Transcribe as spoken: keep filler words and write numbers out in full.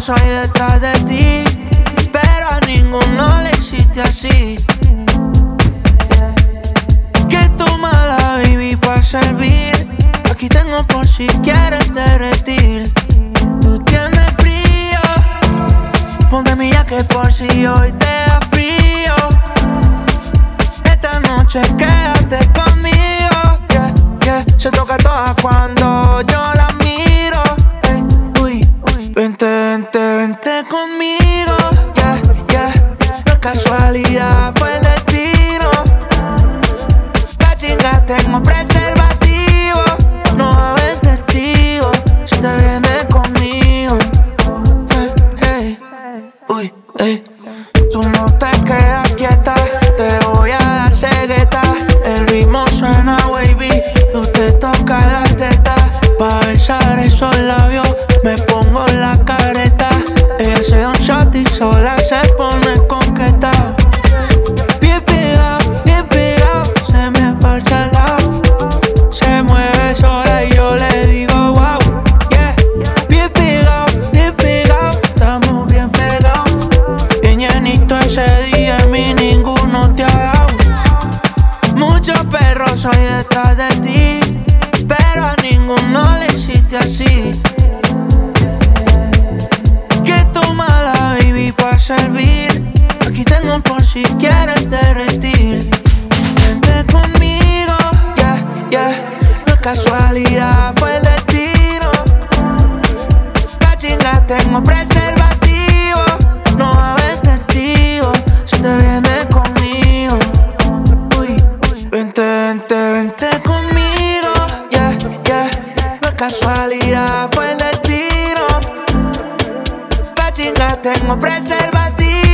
soy detrás de ti, pero a ninguno le hiciste así. Que toma la baby pa' servir. Aquí tengo por si quieres derretir. Tú tienes frío, ponte mi jacket por si hoy te da frío. Esta noche quédate conmigo, yeah, yeah. Se toca toda cuando yo la miro, hey, uy, uy. Vente, vente, vente conmigo, yeah, yeah. No es casualidad, fue el destino. La chinga tengo preservativo, no va a haber testigo si te vienes conmigo, hey, hey, uy, hey. Tú no te quedas quieta, te voy a dar cegueta. El ritmo suena wavy, tú te tocas la teta. Pa' besar esos labios me pongo la careta. Ella se da un shot y sola se pone coqueta. Bien pegado, bien pegado, se me parcha al lado. Se mueve sola y yo le digo wow, yeah. Bien pegado, bien pegado, estamos bien pegados. Bien llenito ese día, a mí ninguno te ha dado. Muchos perros soy detrás de ti, pero a ninguno le hiciste así. Que toma la baby pa' servir. Aquí tengo por si quieres derretir. Vente conmigo, yeah, yeah. No es casualidad, fue el destino. La chinga tengo preservativo, no va a haber testigo si te vienes conmigo. Uy, vente, vente, vente conmigo, yeah, yeah. No es casualidad, fue el destino. La chinga tengo preservativo.